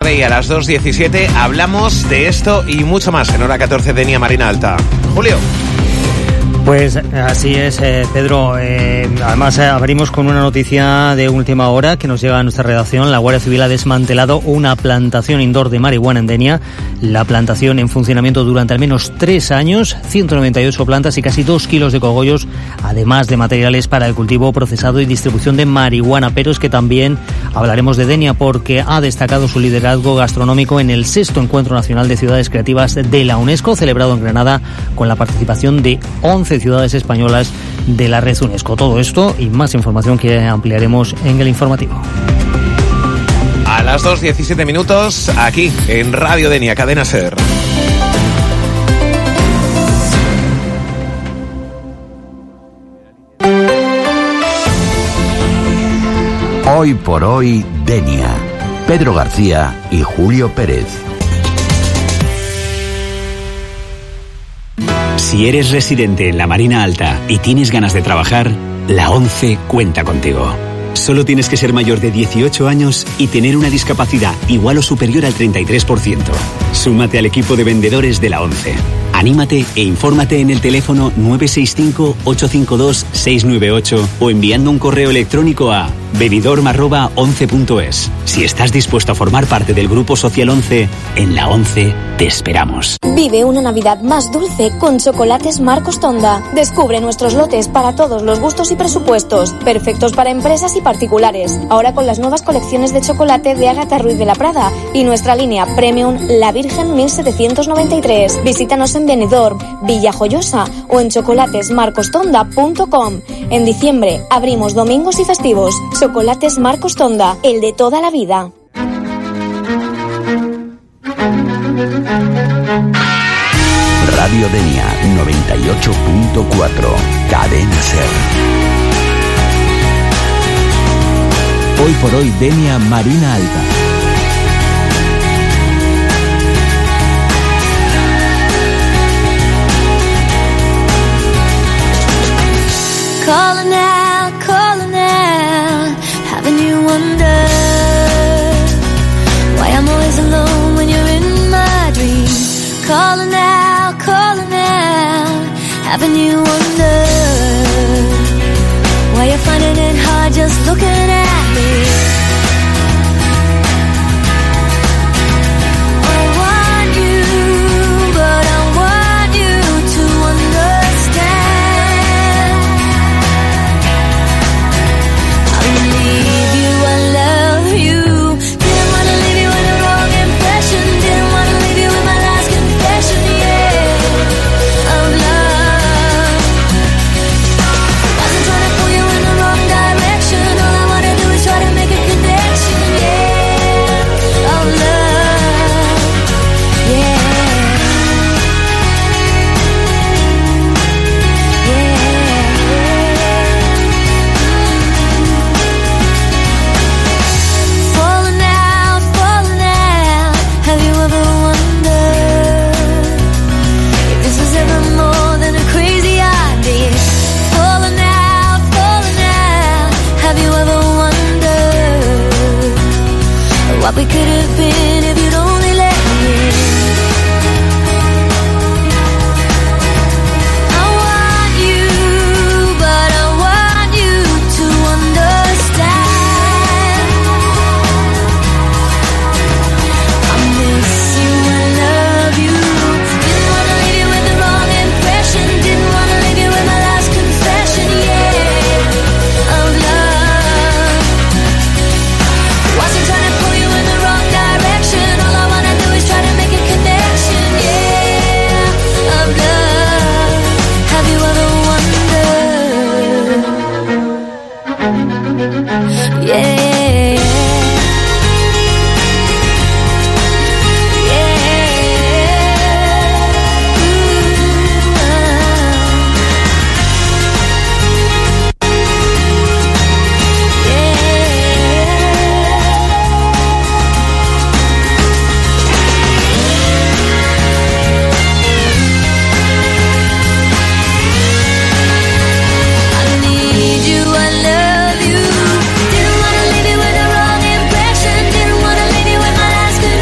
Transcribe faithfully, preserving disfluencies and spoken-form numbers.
tarde y a las dos diecisiete hablamos de esto y mucho más en hora catorce de Denia Marina Alta. Julio. Pues así es, eh, Pedro. Eh, además, eh, abrimos con una noticia de última hora que nos llega a nuestra redacción. La Guardia Civil ha desmantelado una plantación indoor de marihuana en Denia. La plantación en funcionamiento durante al menos tres años, ciento noventa y ocho plantas y casi dos kilos de cogollos, además de materiales para el cultivo, procesado y distribución de marihuana. Pero es que también hablaremos de Denia porque ha destacado su liderazgo gastronómico en el sexto Encuentro Nacional de Ciudades Creativas de la UNESCO, celebrado en Granada con la participación de once ciudades españolas de la red UNESCO. Todo esto y más información que ampliaremos en el informativo. A las dos diecisiete minutos, aquí en Radio Denia, Cadena SER. Hoy por hoy, Denia. Pedro García y Julio Pérez. Si eres residente en la Marina Alta y tienes ganas de trabajar, la ONCE cuenta contigo. Solo tienes que ser mayor de dieciocho años y tener una discapacidad igual o superior al treinta y tres por ciento. Súmate al equipo de vendedores de la ONCE. Anímate e infórmate en el teléfono nueve seis cinco, ocho cinco dos, seis nueve ocho o enviando un correo electrónico a venidorm arroba once punto es. Si estás dispuesto a formar parte del Grupo Social ONCE, en la ONCE te esperamos. Vive una Navidad más dulce con Chocolates Marcos Tonda. Descubre nuestros lotes para todos los gustos y presupuestos, perfectos para empresas y particulares. Ahora con las nuevas colecciones de chocolate de Ágata Ruiz de la Prada y nuestra línea Premium La Virgen mil setecientos noventa y tres. Visítanos en Benidorm, Villajoyosa o en chocolates marcos tonda punto com. En diciembre abrimos domingos y festivos. Chocolates Marcos Tonda, el de toda la vida. Radio Denia noventa y ocho punto cuatro, Cadena SER. Hoy por hoy, Denia Marina Alta. Calling out, calling out, having you wonder why I'm always alone when you're in my dreams. Calling out, calling out, having you wonder why you're finding it hard just looking at